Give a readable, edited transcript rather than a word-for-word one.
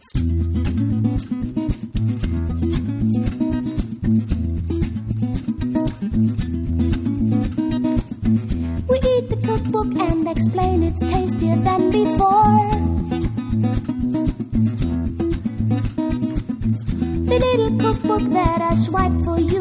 We eat the cookbook and explain it's tastier than before. The little cookbook that I swiped for you